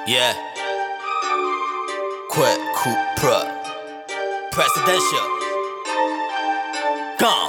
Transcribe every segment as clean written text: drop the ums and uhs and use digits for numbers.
Yeah. Quick, Cooper. Presidential. Gone.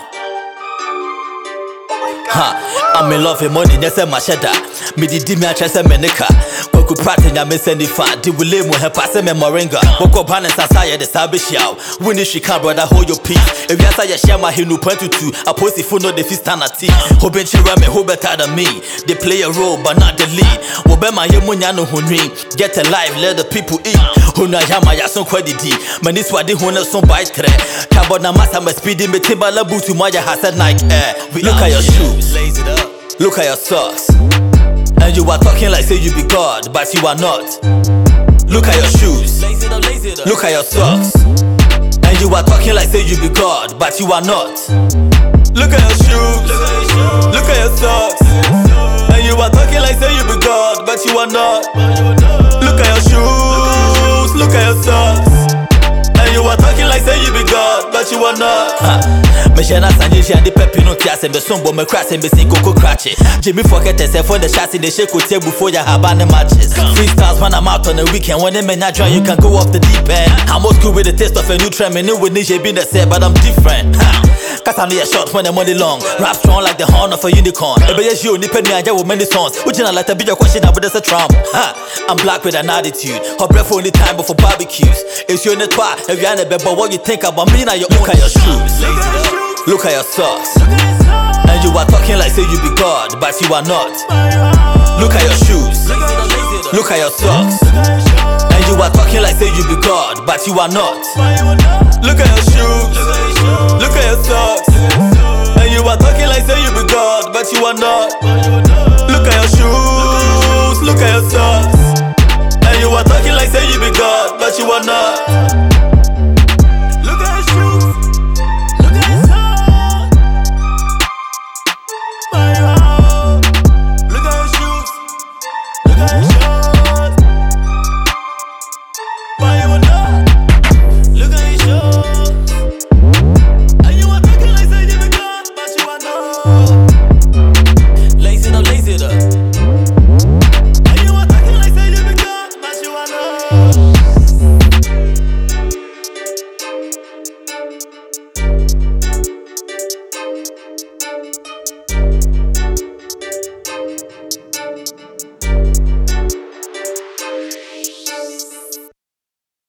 I'm in love with money, that's my cheddar. Me di me a chese me nika. Kwaku prate nya me send fa. Di wule mu he passe me moringa. Woko banen sasa ye de sabe shiao. Winnie shika brother hold your peace. If you say you share my hinu point to two, I post if no the fist stand at tea. Who ben chira me who better than me. They play a role but not the lead. Wo be my yemunya no hunri. Get alive, let the people eat. Huna yama ya son kwedi di. Mani swadi huna son bite tre. Kabo na masa me speedy me timba la butu maya hasa Nike Air. Look at your shoes. Lace it up. Look at your socks. And you are talking like say you be God, but you are not. Look at your shoes. Look at your socks. And you are talking like say you be God, but you are not. Look at your shoes. Look at your socks. And you are talking like say you be God, but you are not. Look at your shoes. Look at your socks. And you are talking like say you be God, but you are not. Me shena sanje shi ande pepi no tiase me sombo me crash me sin koko crash. Jimmy forget yourself for the shots in the shake hotel before you have any matches. Freestyles when I'm out on the weekend when they men not dry you can go off the deep end. I'm old school with the taste of a new trend. Me new with Nije being the same but I'm different. Cause I'm the short when the money long. Rap strong like the horn of a unicorn. Ebe yes you ni penny anja with many songs. Ujina like a bigger question but there's a trump. I'm black with an attitude. Her breath only time before barbecues. It's your netwa if you're in a bed but what you think about me now you look at your shoes. Look at your socks. And you are talking like say you be God, but you are not. Look at your shoes. Look at your socks. And you are talking like say you be God, but you are not. Look at your shoes. Look at your socks. And you are talking like say you be God, but you are not. Look at